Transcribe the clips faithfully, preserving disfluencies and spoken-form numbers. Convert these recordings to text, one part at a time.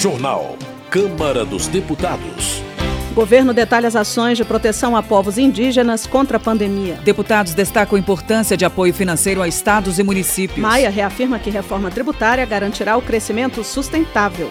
Jornal. Câmara dos Deputados. O governo detalha as ações de proteção a povos indígenas contra a pandemia. Deputados destacam a importância de apoio financeiro a estados e municípios. Maia reafirma que reforma tributária garantirá o crescimento sustentável.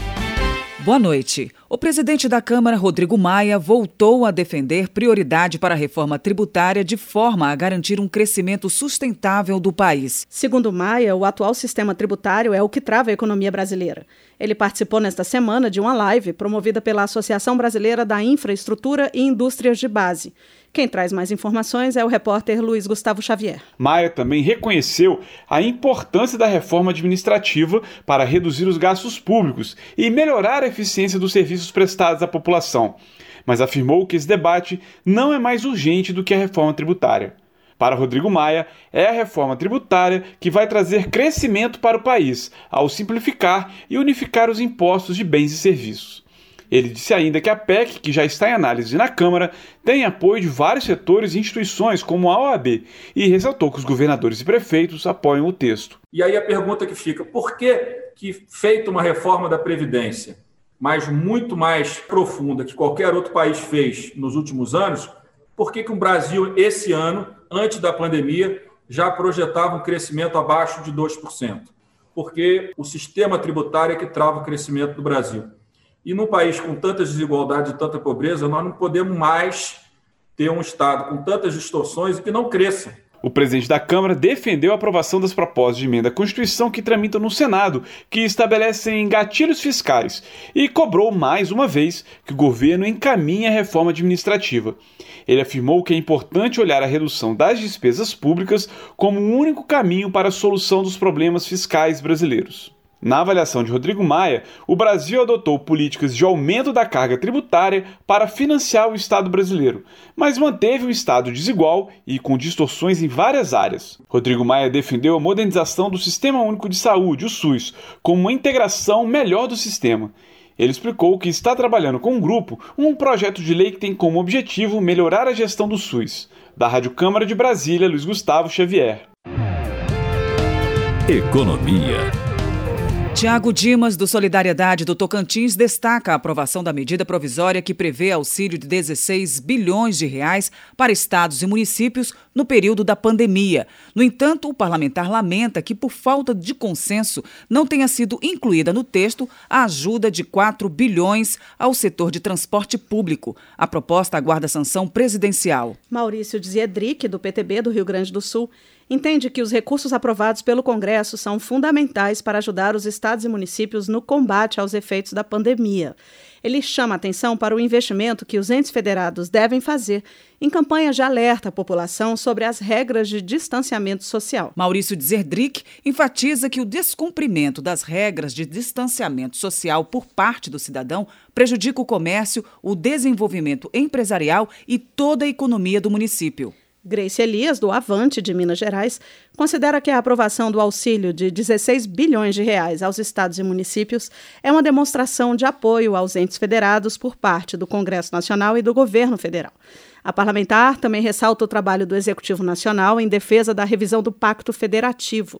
Boa noite. O presidente da Câmara, Rodrigo Maia, voltou a defender prioridade para a reforma tributária de forma a garantir um crescimento sustentável do país. Segundo Maia, o atual sistema tributário é o que trava a economia brasileira. Ele participou nesta semana de uma live promovida pela Associação Brasileira da Infraestrutura e Indústrias de Base. Quem traz mais informações é o repórter Luiz Gustavo Xavier. Maia também reconheceu a importância da reforma administrativa para reduzir os gastos públicos e melhorar a eficiência dos serviços prestados à população, mas afirmou que esse debate não é mais urgente do que a reforma tributária. Para Rodrigo Maia, é a reforma tributária que vai trazer crescimento para o país, ao simplificar e unificar os impostos de bens e serviços. Ele disse ainda que a P E C, que já está em análise na Câmara, tem apoio de vários setores e instituições, como a O A B, e ressaltou que os governadores e prefeitos apoiam o texto. E aí a pergunta que fica, por que, que feita uma reforma da Previdência, mas muito mais profunda que qualquer outro país fez nos últimos anos, por que, que o Brasil, esse ano, antes da pandemia, já projetava um crescimento abaixo de dois por cento? Porque o sistema tributário é que trava o crescimento do Brasil. E num país com tantas desigualdades e tanta pobreza, nós não podemos mais ter um Estado com tantas distorções e que não cresça. O presidente da Câmara defendeu a aprovação das propostas de emenda à Constituição que tramitam no Senado, que estabelecem gatilhos fiscais, e cobrou mais uma vez que o governo encaminhe a reforma administrativa. Ele afirmou que é importante olhar a redução das despesas públicas como o único caminho para a solução dos problemas fiscais brasileiros. Na avaliação de Rodrigo Maia, o Brasil adotou políticas de aumento da carga tributária para financiar o Estado brasileiro, mas manteve um Estado desigual e com distorções em várias áreas. Rodrigo Maia defendeu a modernização do Sistema Único de Saúde, o SUS, como uma integração melhor do sistema. Ele explicou que está trabalhando com um grupo um projeto de lei que tem como objetivo melhorar a gestão do SUS. Da Rádio Câmara de Brasília, Luiz Gustavo Xavier. Economia. Tiago Dimas, do Solidariedade do Tocantins, destaca a aprovação da medida provisória que prevê auxílio de dezesseis bilhões de reais para estados e municípios no período da pandemia. No entanto, o parlamentar lamenta que, por falta de consenso, não tenha sido incluída no texto a ajuda de quatro bilhões ao setor de transporte público. A proposta aguarda sanção presidencial. Maurício Ziedrick, do P T B do Rio Grande do Sul, entende que os recursos aprovados pelo Congresso são fundamentais para ajudar os estados e municípios no combate aos efeitos da pandemia. Ele chama a atenção para o investimento que os entes federados devem fazer em campanhas de alerta à população sobre as regras de distanciamento social. Maurício Ziedrick enfatiza que o descumprimento das regras de distanciamento social por parte do cidadão prejudica o comércio, o desenvolvimento empresarial e toda a economia do município. Grace Elias, do Avante, de Minas Gerais, considera que a aprovação do auxílio de dezesseis bilhões de reais aos estados e municípios é uma demonstração de apoio aos entes federados por parte do Congresso Nacional e do governo federal. A parlamentar também ressalta o trabalho do Executivo Nacional em defesa da revisão do Pacto Federativo.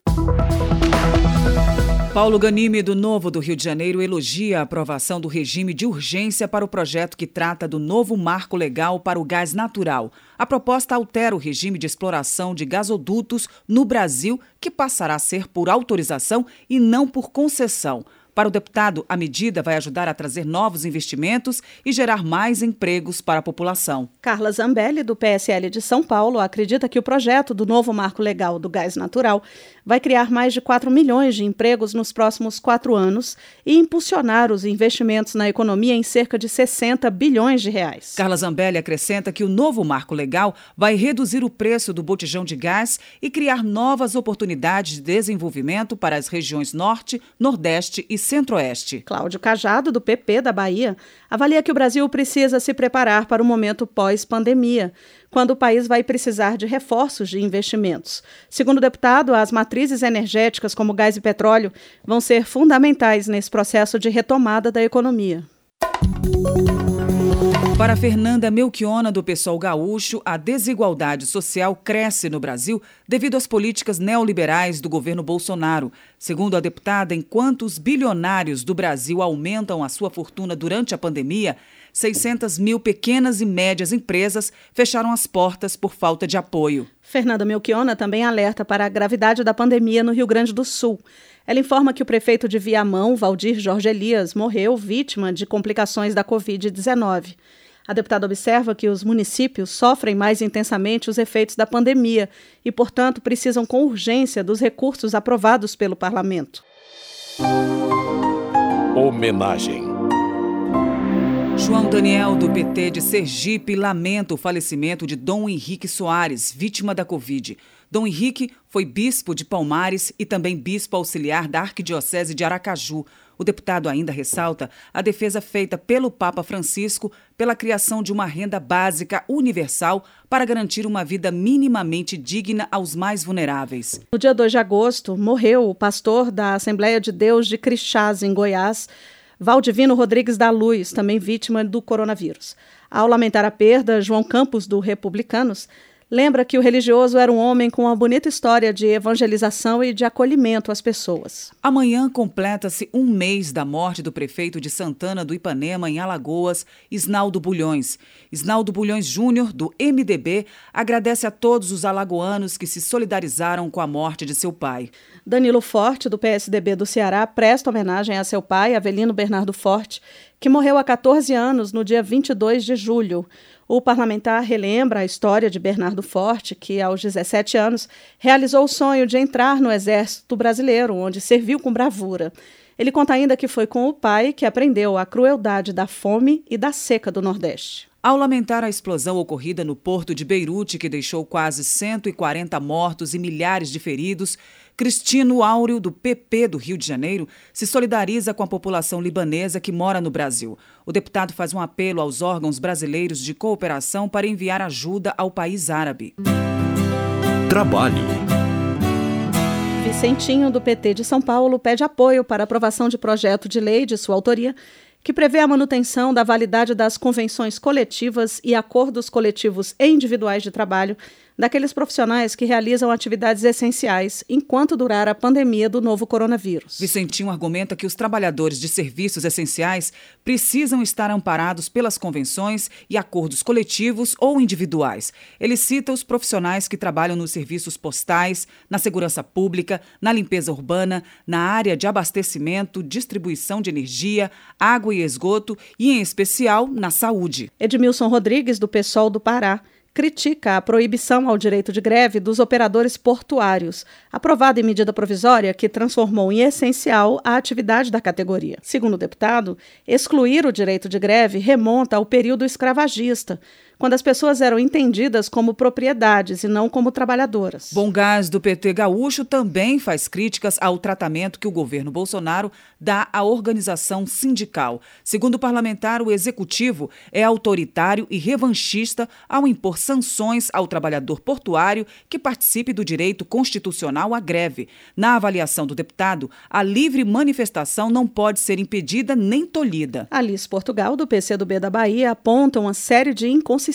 Paulo Ganime, do Novo do Rio de Janeiro, elogia a aprovação do regime de urgência para o projeto que trata do novo marco legal para o gás natural. A proposta altera o regime de exploração de gasodutos no Brasil, que passará a ser por autorização e não por concessão. Para o deputado, a medida vai ajudar a trazer novos investimentos e gerar mais empregos para a população. Carla Zambelli, do P S L de São Paulo, acredita que o projeto do novo marco legal do gás natural vai criar mais de quatro milhões de empregos nos próximos quatro anos e impulsionar os investimentos na economia em cerca de sessenta bilhões de reais. Carla Zambelli acrescenta que o novo marco legal vai reduzir o preço do botijão de gás e criar novas oportunidades de desenvolvimento para as regiões Norte, Nordeste e Centro-Oeste. Cláudio Cajado, do P P da Bahia, avalia que o Brasil precisa se preparar para o momento pós-pandemia, quando o país vai precisar de reforços de investimentos. Segundo o deputado, as matrizes energéticas como gás e petróleo vão ser fundamentais nesse processo de retomada da economia. Para Fernanda Melchiona, do PSOL gaúcho, a desigualdade social cresce no Brasil devido às políticas neoliberais do governo Bolsonaro. Segundo a deputada, enquanto os bilionários do Brasil aumentam a sua fortuna durante a pandemia, seiscentas mil pequenas e médias empresas fecharam as portas por falta de apoio. Fernanda Melchiona também alerta para a gravidade da pandemia no Rio Grande do Sul. Ela informa que o prefeito de Viamão, Valdir Jorge Elias, morreu vítima de complicações da covid dezenove. A deputada observa que os municípios sofrem mais intensamente os efeitos da pandemia e, portanto, precisam com urgência dos recursos aprovados pelo parlamento. Homenagem. João Daniel, do P T de Sergipe, lamenta o falecimento de Dom Henrique Soares, vítima da Covid. Dom Henrique foi bispo de Palmares e também bispo auxiliar da Arquidiocese de Aracaju. O deputado ainda ressalta a defesa feita pelo Papa Francisco pela criação de uma renda básica universal para garantir uma vida minimamente digna aos mais vulneráveis. No dia dois de agosto, morreu o pastor da Assembleia de Deus de Crixás, em Goiás, Valdivino Rodrigues da Luz, também vítima do coronavírus. Ao lamentar a perda, João Campos, do Republicanos, lembra que o religioso era um homem com uma bonita história de evangelização e de acolhimento às pessoas. Amanhã completa-se um mês da morte do prefeito de Santana do Ipanema, em Alagoas, Isnaldo Bulhões. Isnaldo Bulhões Júnior, do M D B, agradece a todos os alagoanos que se solidarizaram com a morte de seu pai. Danilo Forte, do P S D B do Ceará, presta homenagem a seu pai, Avelino Bernardo Forte, que morreu há catorze anos, no dia vinte e dois de julho. O parlamentar relembra a história de Bernardo Forte, que, aos dezessete anos, realizou o sonho de entrar no Exército Brasileiro, onde serviu com bravura. Ele conta ainda que foi com o pai que aprendeu a crueldade da fome e da seca do Nordeste. Ao lamentar a explosão ocorrida no porto de Beirute, que deixou quase cento e quarenta mortos e milhares de feridos, Cristino Áureo, do P P do Rio de Janeiro, se solidariza com a população libanesa que mora no Brasil. O deputado faz um apelo aos órgãos brasileiros de cooperação para enviar ajuda ao país árabe. Trabalho. Vicentinho, do P T de São Paulo, pede apoio para a aprovação de projeto de lei de sua autoria que prevê a manutenção da validade das convenções coletivas e acordos coletivos e individuais de trabalho daqueles profissionais que realizam atividades essenciais enquanto durar a pandemia do novo coronavírus. Vicentinho argumenta que os trabalhadores de serviços essenciais precisam estar amparados pelas convenções e acordos coletivos ou individuais. Ele cita os profissionais que trabalham nos serviços postais, na segurança pública, na limpeza urbana, na área de abastecimento, distribuição de energia, água e esgoto e, em especial, na saúde. Edmilson Rodrigues, do PSOL do Pará, critica a proibição ao direito de greve dos operadores portuários, aprovada em medida provisória que transformou em essencial a atividade da categoria. Segundo o deputado, excluir o direito de greve remonta ao período escravagista, quando as pessoas eram entendidas como propriedades e não como trabalhadoras. Bom Gás, do P T gaúcho, também faz críticas ao tratamento que o governo Bolsonaro dá à organização sindical. Segundo o parlamentar, o executivo é autoritário e revanchista ao impor sanções ao trabalhador portuário que participe do direito constitucional à greve. Na avaliação do deputado, a livre manifestação não pode ser impedida nem tolhida. Alice Portugal, do P C do B da Bahia, aponta uma série de inconsistências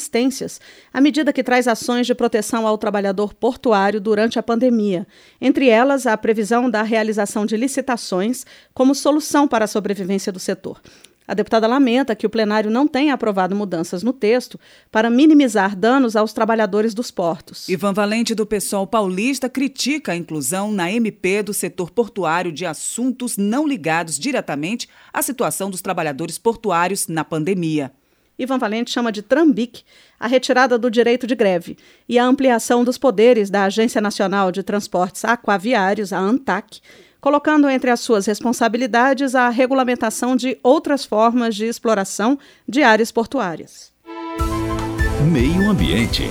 à medida que traz ações de proteção ao trabalhador portuário durante a pandemia. Entre elas, a previsão da realização de licitações como solução para a sobrevivência do setor. A deputada lamenta que o plenário não tenha aprovado mudanças no texto para minimizar danos aos trabalhadores dos portos. Ivan Valente, do PSOL paulista, critica a inclusão na M P do setor portuário de assuntos não ligados diretamente à situação dos trabalhadores portuários na pandemia. Ivan Valente chama de trambique a retirada do direito de greve e a ampliação dos poderes da Agência Nacional de Transportes Aquaviários, a ANTAC, colocando entre as suas responsabilidades a regulamentação de outras formas de exploração de áreas portuárias. Meio Ambiente.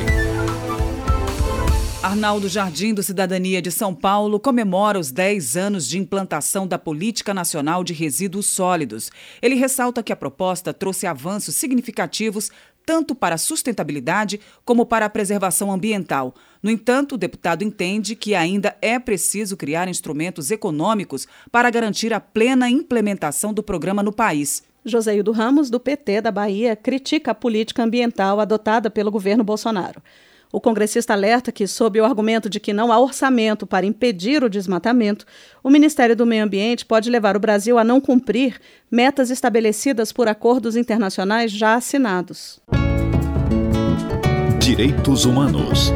Arnaldo Jardim, do Cidadania de São Paulo, comemora os dez anos de implantação da Política Nacional de Resíduos Sólidos. Ele ressalta que a proposta trouxe avanços significativos tanto para a sustentabilidade como para a preservação ambiental. No entanto, o deputado entende que ainda é preciso criar instrumentos econômicos para garantir a plena implementação do programa no país. Joséildo Ramos, do P T da Bahia, critica a política ambiental adotada pelo governo Bolsonaro. O congressista alerta que, sob o argumento de que não há orçamento para impedir o desmatamento, o Ministério do Meio Ambiente pode levar o Brasil a não cumprir metas estabelecidas por acordos internacionais já assinados. Direitos Humanos.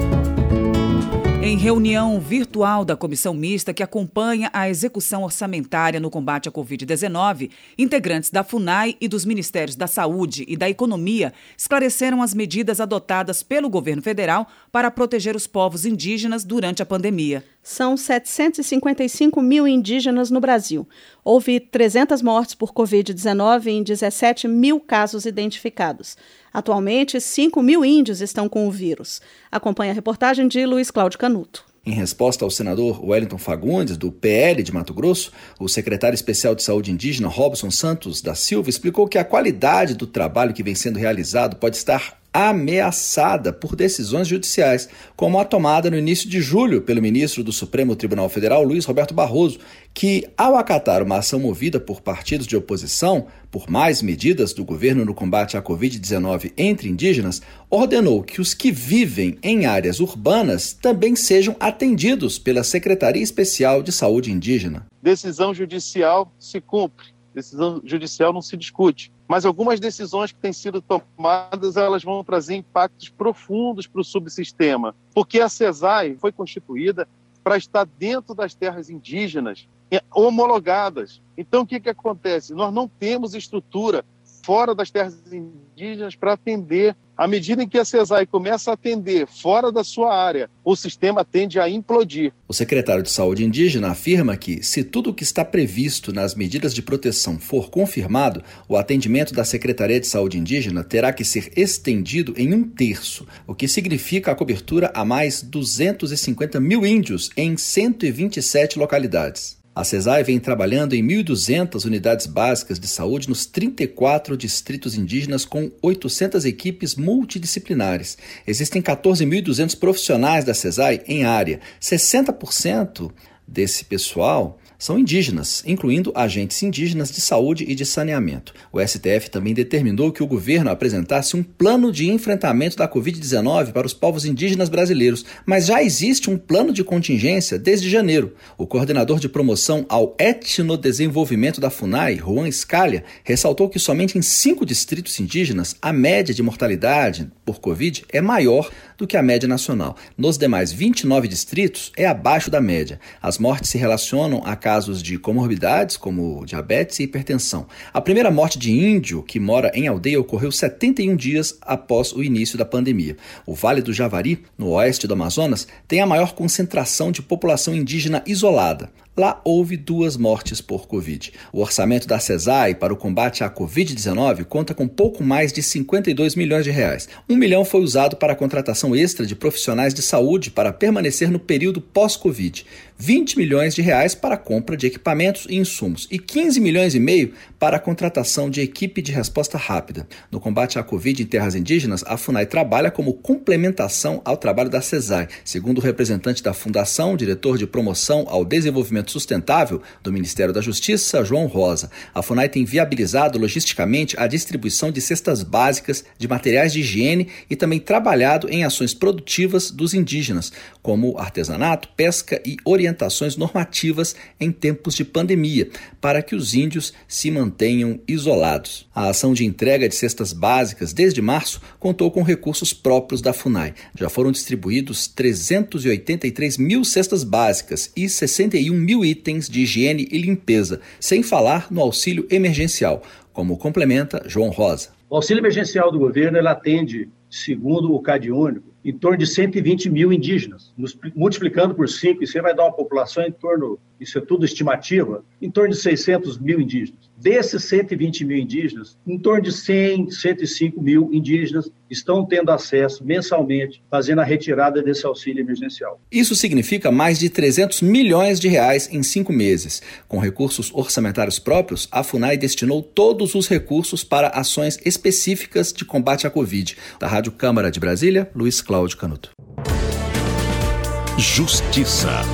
Em reunião virtual da comissão mista que acompanha a execução orçamentária no combate à covid dezenove, integrantes da FUNAI e dos Ministérios da Saúde e da Economia esclareceram as medidas adotadas pelo governo federal para proteger os povos indígenas durante a pandemia. São setecentos e cinquenta e cinco mil indígenas no Brasil. Houve trezentas mortes por covid dezenove em dezessete mil casos identificados. Atualmente, cinco mil índios estão com o vírus. Acompanhe a reportagem de Luiz Cláudio Canuto. Em resposta ao senador Wellington Fagundes, do P L de Mato Grosso, o secretário especial de Saúde Indígena, Robson Santos da Silva, explicou que a qualidade do trabalho que vem sendo realizado pode estar ameaçada por decisões judiciais, como a tomada no início de julho pelo ministro do Supremo Tribunal Federal, Luiz Roberto Barroso, que, ao acatar uma ação movida por partidos de oposição por mais medidas do governo no combate à covid dezenove entre indígenas, ordenou que os que vivem em áreas urbanas também sejam atendidos pela Secretaria Especial de Saúde Indígena. Decisão judicial se cumpre. Decisão judicial não se discute, mas algumas decisões que têm sido tomadas, elas vão trazer impactos profundos para o subsistema, porque a CESAI foi constituída para estar dentro das terras indígenas homologadas. Então, o que, que acontece? Nós não temos estrutura fora das terras indígenas para atender. À medida em que a CESAI começa a atender fora da sua área, o sistema tende a implodir. O secretário de Saúde Indígena afirma que, se tudo o que está previsto nas medidas de proteção for confirmado, o atendimento da Secretaria de Saúde Indígena terá que ser estendido em um terço, o que significa a cobertura a mais duzentos e cinquenta mil índios em cento e vinte e sete localidades. A CESAI vem trabalhando em mil e duzentas unidades básicas de saúde nos trinta e quatro distritos indígenas com oitocentas equipes multidisciplinares. Existem quatorze mil e duzentos profissionais da CESAI em área. sessenta por cento desse pessoal são indígenas, incluindo agentes indígenas de saúde e de saneamento. O S T F também determinou que o governo apresentasse um plano de enfrentamento da covid dezenove para os povos indígenas brasileiros, mas já existe um plano de contingência desde janeiro. O coordenador de promoção ao etnodesenvolvimento da FUNAI, Juan Scalia, ressaltou que somente em cinco distritos indígenas a média de mortalidade por Covid é maior do que a média nacional. Nos demais vinte e nove distritos é abaixo da média. As mortes se relacionam a casos de comorbidades, como diabetes e hipertensão. A primeira morte de índio que mora em aldeia ocorreu setenta e um dias após o início da pandemia. O Vale do Javari, no oeste do Amazonas, tem a maior concentração de população indígena isolada. Lá houve duas mortes por Covid. O orçamento da CESAI para o combate à covid dezenove conta com pouco mais de cinquenta e dois milhões de reais. Um milhão foi usado para a contratação extra de profissionais de saúde para permanecer no período pós-Covid. vinte milhões de reais para a compra de equipamentos e insumos e quinze milhões e meio para a contratação de equipe de resposta rápida. No combate à Covid em terras indígenas, a FUNAI trabalha como complementação ao trabalho da CESAI. Segundo o representante da Fundação, diretor de promoção ao desenvolvimento sustentável do Ministério da Justiça, João Rosa, a FUNAI tem viabilizado logisticamente a distribuição de cestas básicas de materiais de higiene e também trabalhado em ações produtivas dos indígenas, como artesanato, pesca e orientações normativas em tempos de pandemia, para que os índios se mantenham isolados. A ação de entrega de cestas básicas desde março contou com recursos próprios da FUNAI. Já foram distribuídos trezentos e oitenta e três mil cestas básicas e sessenta e um mil itens de higiene e limpeza, sem falar no auxílio emergencial, como complementa João Rosa. O auxílio emergencial do governo ele atende, segundo o CadÚnico, em torno de cento e vinte mil indígenas. Nos, multiplicando por cinco, isso vai dar uma população em torno, isso é tudo estimativa, em torno de seiscentos mil indígenas. Desses cento e vinte mil indígenas, em torno de cem, cento e cinco mil indígenas estão tendo acesso mensalmente, fazendo a retirada desse auxílio emergencial. Isso significa mais de trezentos milhões de reais em cinco meses. Com recursos orçamentários próprios, a FUNAI destinou todos os recursos para ações específicas de combate à Covid. Da Rádio Câmara de Brasília, Luiz Cláudio Canuto. Justiça.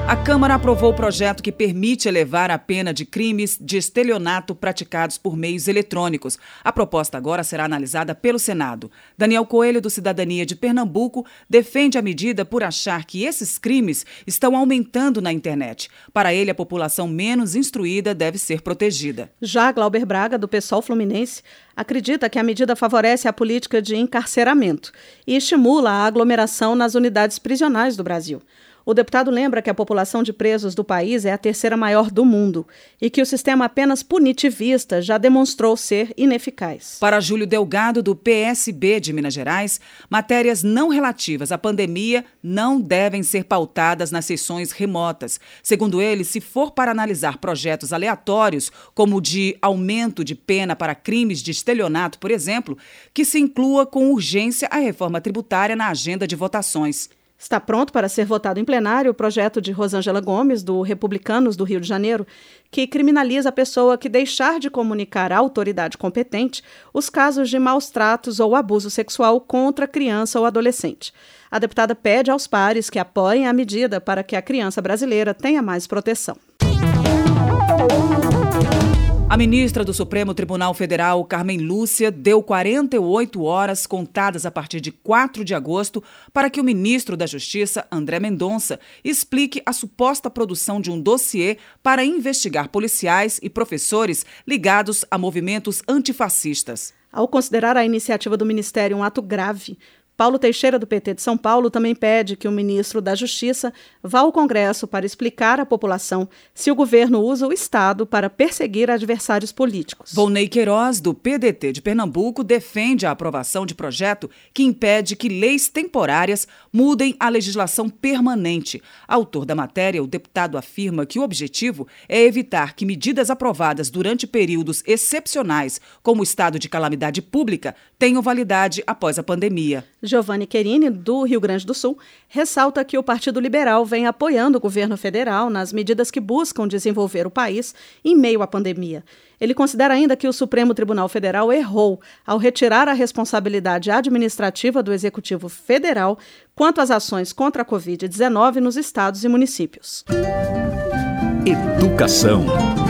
A Câmara aprovou o projeto que permite elevar a pena de crimes de estelionato praticados por meios eletrônicos. A proposta agora será analisada pelo Senado. Daniel Coelho, do Cidadania de Pernambuco, defende a medida por achar que esses crimes estão aumentando na internet. Para ele, a população menos instruída deve ser protegida. Já Glauber Braga, do PSOL Fluminense, acredita que a medida favorece a política de encarceramento e estimula a aglomeração nas unidades prisionais do Brasil. O deputado lembra que a população de presos do país é a terceira maior do mundo e que o sistema apenas punitivista já demonstrou ser ineficaz. Para Júlio Delgado, do P S B de Minas Gerais, matérias não relativas à pandemia não devem ser pautadas nas sessões remotas. Segundo ele, se for para analisar projetos aleatórios, como o de aumento de pena para crimes de estelionato, por exemplo, que se inclua com urgência a reforma tributária na agenda de votações. Está pronto para ser votado em plenário o projeto de Rosângela Gomes, do Republicanos do Rio de Janeiro, que criminaliza a pessoa que deixar de comunicar à autoridade competente os casos de maus-tratos ou abuso sexual contra criança ou adolescente. A deputada pede aos pares que apoiem a medida para que a criança brasileira tenha mais proteção. A ministra do Supremo Tribunal Federal, Carmen Lúcia, deu quarenta e oito horas contadas a partir de quatro de agosto para que o ministro da Justiça, André Mendonça, explique a suposta produção de um dossiê para investigar policiais e professores ligados a movimentos antifascistas. Ao considerar a iniciativa do Ministério um ato grave, Paulo Teixeira, do P T de São Paulo, também pede que o ministro da Justiça vá ao Congresso para explicar à população se o governo usa o Estado para perseguir adversários políticos. Volney Queiroz, do P D T de Pernambuco, defende a aprovação de projeto que impede que leis temporárias mudem a legislação permanente. Autor da matéria, o deputado afirma que o objetivo é evitar que medidas aprovadas durante períodos excepcionais, como o estado de calamidade pública, tenham validade após a pandemia. Giovanni Querini, do Rio Grande do Sul, ressalta que o Partido Liberal vem apoiando o governo federal nas medidas que buscam desenvolver o país em meio à pandemia. Ele considera ainda que o Supremo Tribunal Federal errou ao retirar a responsabilidade administrativa do Executivo Federal quanto às ações contra a covid dezenove nos estados e municípios. Educação.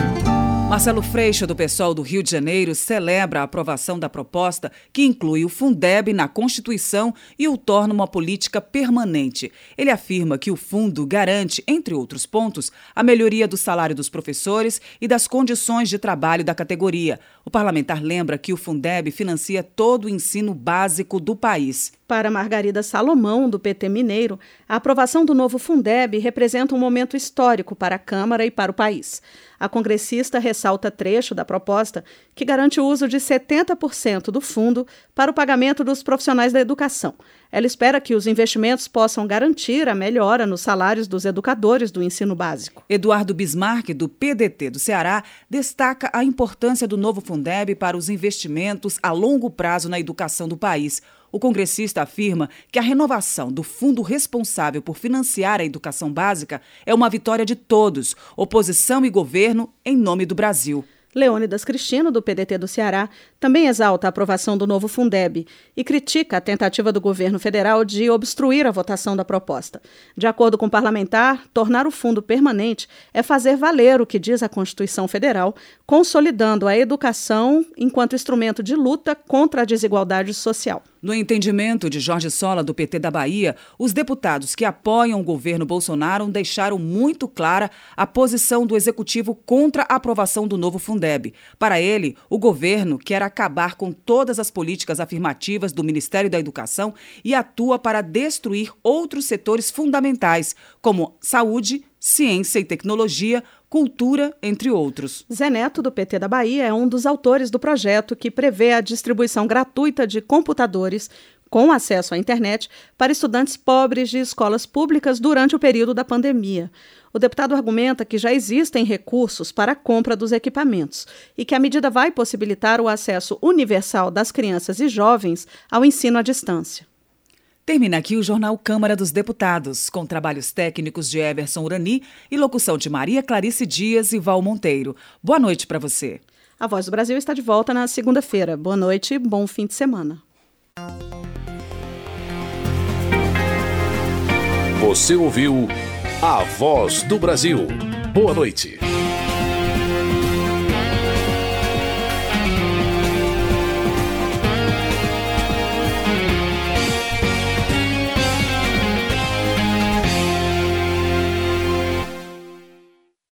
Marcelo Freixo, do PSOL do Rio de Janeiro, celebra a aprovação da proposta que inclui o Fundeb na Constituição e o torna uma política permanente. Ele afirma que o fundo garante, entre outros pontos, a melhoria do salário dos professores e das condições de trabalho da categoria. O parlamentar lembra que o Fundeb financia todo o ensino básico do país. Para Margarida Salomão, do P T Mineiro, a aprovação do novo Fundeb representa um momento histórico para a Câmara e para o país. A congressista ressalta trecho da proposta que garante o uso de setenta por cento do fundo para o pagamento dos profissionais da educação. Ela espera que os investimentos possam garantir a melhora nos salários dos educadores do ensino básico. Eduardo Bismarck, do P D T do Ceará, destaca a importância do novo Fundeb para os investimentos a longo prazo na educação do país. O congressista afirma que a renovação do fundo responsável por financiar a educação básica é uma vitória de todos, oposição e governo, em nome do Brasil. Leônidas Cristino, do P D T do Ceará, também exalta a aprovação do novo Fundeb e critica a tentativa do governo federal de obstruir a votação da proposta. De acordo com o parlamentar, tornar o fundo permanente é fazer valer o que diz a Constituição Federal, consolidando a educação enquanto instrumento de luta contra a desigualdade social. No entendimento de Jorge Sola, do P T da Bahia, os deputados que apoiam o governo Bolsonaro deixaram muito clara a posição do executivo contra a aprovação do novo Fundeb. Para ele, o governo quer acabar com todas as políticas afirmativas do Ministério da Educação e atua para destruir outros setores fundamentais, como saúde, ciência e tecnologia, cultura, entre outros. Zé Neto, do P T da Bahia, é um dos autores do projeto que prevê a distribuição gratuita de computadores com acesso à internet para estudantes pobres de escolas públicas durante o período da pandemia. O deputado argumenta que já existem recursos para a compra dos equipamentos e que a medida vai possibilitar o acesso universal das crianças e jovens ao ensino à distância. Termina aqui o Jornal Câmara dos Deputados, com trabalhos técnicos de Everson Urani e locução de Maria Clarice Dias e Val Monteiro. Boa noite para você. A Voz do Brasil está de volta na segunda-feira. Boa noite e bom fim de semana. Você ouviu A Voz do Brasil. Boa noite.